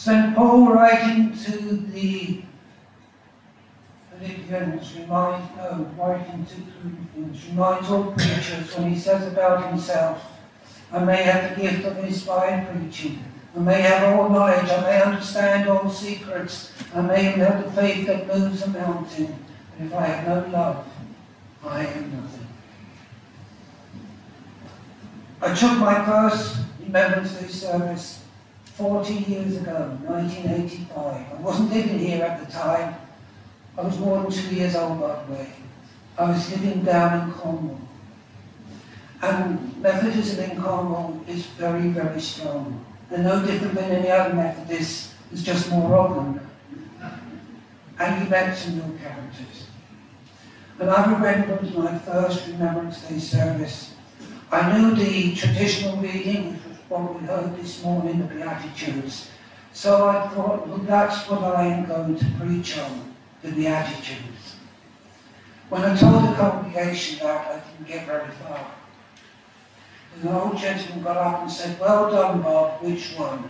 St. Paul, writing to the Philippians, writing to Corinthians, reminds all preachers when he says about himself, I may have the gift of inspired preaching, I may have all knowledge, I may understand all secrets, I may have the faith that moves a mountain, but if I have no love, I am nothing. I took my first Remembrance Day service 40 years ago, 1985. I wasn't living here at the time. I was more than 2 years old, by the way. I was living down in Cornwall. And Methodism in Cornwall is very, very strong. They're no different than any other Methodist. There's just more of them. And you met some new characters. And I remember my first Remembrance Day service. I knew the traditional reading, which was what we heard this morning, the Beatitudes. So I thought, well, that's what I am going to preach on, the Beatitudes. When I told the congregation that, I didn't get very far. And an old gentleman got up and said, well done, Bob, which one?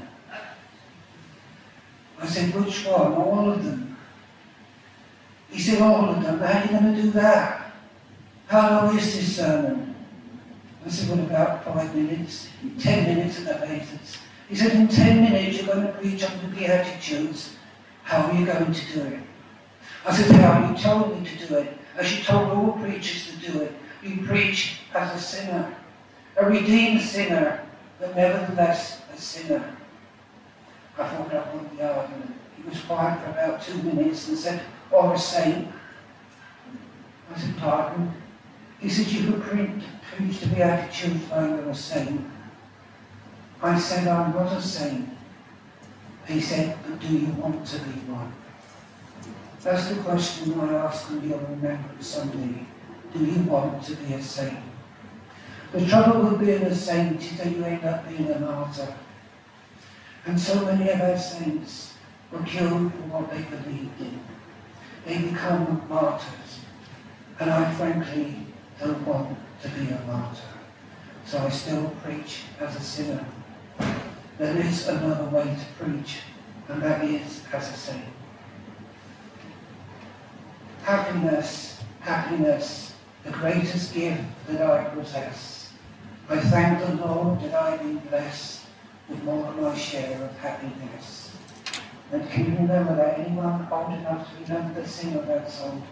I said, which one? All of them. He said, all of them. How are you going to do that? How long is this sermon? I said, well, about 5 minutes, 10 minutes at the latest. He said, in 10 minutes you're going to preach on the Beatitudes. How are you going to do it? I said, how you told me to do it. As you told all preachers to do it. You preach as a sinner. A redeemed sinner, but nevertheless a sinner. I thought that would be the argument. He was quiet for about 2 minutes and said, or a saint. I said, pardon? He said, you could preach the Beatitudes like you're a saint. I said, I'm not a saint. He said, but do you want to be one? That's the question I ask on your Remembrance Sunday. Do you want to be a saint? The trouble with being a saint is that you end up being a martyr. And so many of our saints were killed for what they believed in. They become martyrs. And I frankly don't want to be a martyr. So I still preach as a sinner. There is another way to preach, and that is as a saint. Happiness, the greatest gift that I possess. I thank the Lord that I've been blessed with more than my share of happiness. And can you remember that? Anyone old enough to remember the singer of that song?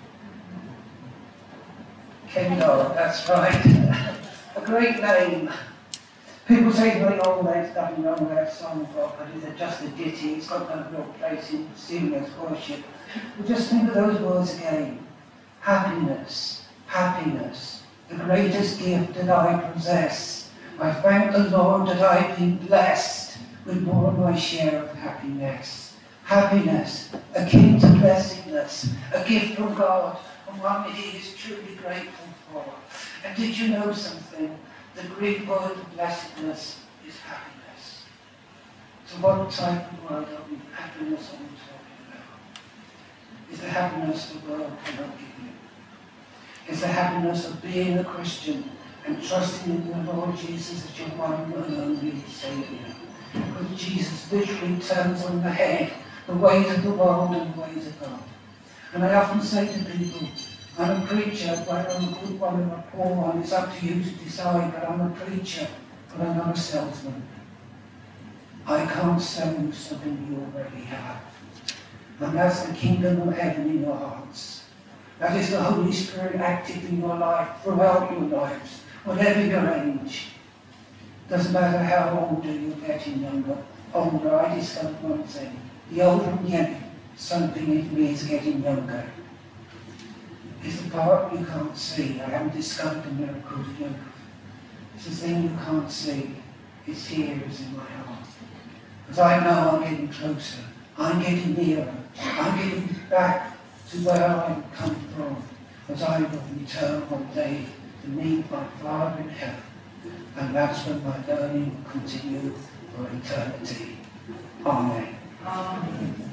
Ken Dodd, that's right. A great name. People say very old, there's nothing wrong with that song, but it's just a ditty. It's got no real place in serious worship. But just think of those words again. Happiness, the greatest gift that I possess. I thank the Lord that I've been blessed with more of my share of happiness. Happiness, akin to blessedness, a gift from God, and one that He is truly grateful for. And did you know something? The Greek word for blessedness is happiness. So what type of word of happiness are we talking about? Is the happiness the world cannot give you? Is the happiness of being a Christian and trusting in the Lord Jesus as your one and only Saviour? Because Jesus literally turns on the head the ways of the world and the ways of God. And I often say to people, I'm a preacher, whether I'm a good one or a poor one, it's up to you to decide, but I'm a preacher, but I'm not a salesman. I can't sell you something you already have. And that's the kingdom of heaven in your hearts. That is the Holy Spirit active in your life, throughout your lives, whatever your age. Doesn't matter how older you're getting older, I discovered one thing. The older I'm getting, something in me is getting younger. It's the part you can't see. I haven't discovered the miracle of youth. It's the thing you can't see. It's here, it's in my heart. Because I know I'm getting closer. I'm getting nearer. I'm getting back to where I've come from. As I will return one day to meet my Father in heaven. And that's when my learning will continue for eternity. Amen. Amen.